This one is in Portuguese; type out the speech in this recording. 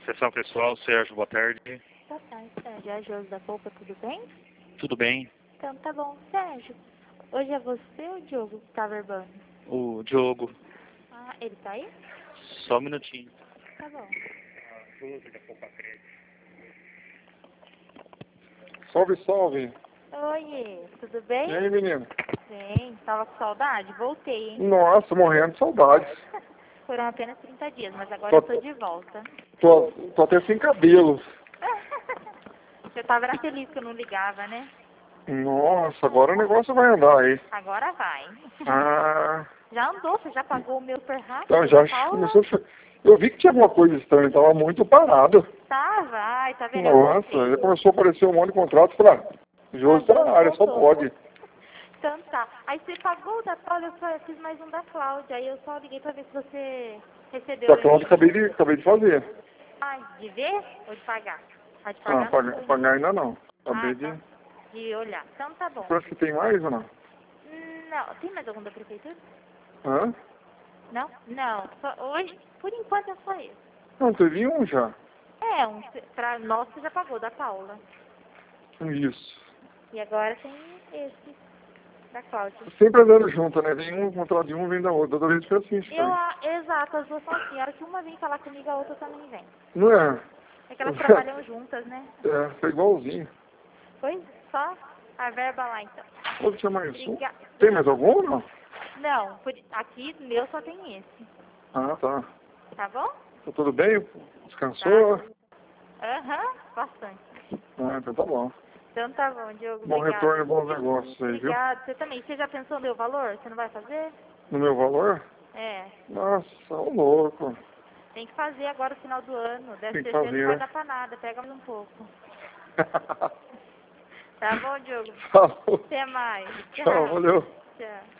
Sessão pessoal, Sérgio, boa tarde. Boa tarde, Sérgio. É a Josi da Polpa, tudo bem? Tudo bem? Então tá bom. Sérgio, hoje é você ou o Diogo que tá verbando? O Diogo. Ah, ele tá aí? Só um minutinho. Tá bom. Salve, salve. Oiê, tudo bem? E aí, menino? Bem, tava com saudade? Voltei, hein? Nossa, morrendo de saudades. Foram apenas 30 dias, mas agora Tô- eu tô de volta. Tô até sem cabelo. Você tava na feliz que eu não ligava, né? Nossa, agora o negócio vai andar aí. Agora vai. Ah, Já andou, você já pagou o meu super rápido? então já Paula? começou a... Eu vi que tinha alguma coisa estranha, tava muito parado. Tava, ai, tá vendo? Eu Nossa, voltei. já começou a aparecer um monte de contrato. Falei, Josi tá na área, só pode. Então tá. Aí você pagou o da Paula, eu fiz mais um da Cláudia. Aí eu só liguei pra ver se você recebeu Da o Cláudia e-mail. acabei de fazer. Ai, de ver ou de pagar? Ah, de Ah, pagar não foi, né? pagar ainda não. Acabei de... Então, de olhar. Então tá bom. Parece que tem mais ou não? Não, tem mais algum da prefeitura? Hã? Não? Não. Hoje, por enquanto é só esse. Não, teve um já. Pra nós você já pagou, da Paula. Isso. E agora tem esse, da Cláudia. Sempre andando junto, né? Vem um contrato de um, vem da outra. Toda vez fica assim, isso aí. Exato, as duas são assim. A hora que uma vem falar comigo, a outra também vem. Não é? É que elas trabalham juntas, né? É, foi igualzinho. Foi só a verba lá, então. Pô, tinha mais um? Obrigada. Tem mais algum ou não? Não, aqui meu só tem esse. Ah, tá. Tá bom? Tá tudo bem? Descansou? Aham, bastante. Ah, então tá bom. Então tá bom, Diogo. Bom Obrigada. retorno e bons negócios aí, viu? Obrigada. Você também. Você já pensou no meu valor? Você não vai fazer? No meu valor? É. Nossa, ô louco. Tem que fazer agora no final do ano. Tem Deve que ser fazer, não vai né? dar pra nada. Pega mais um pouco. Tá bom, Diogo? Falou. Até mais. Tchau, valeu. Tchau.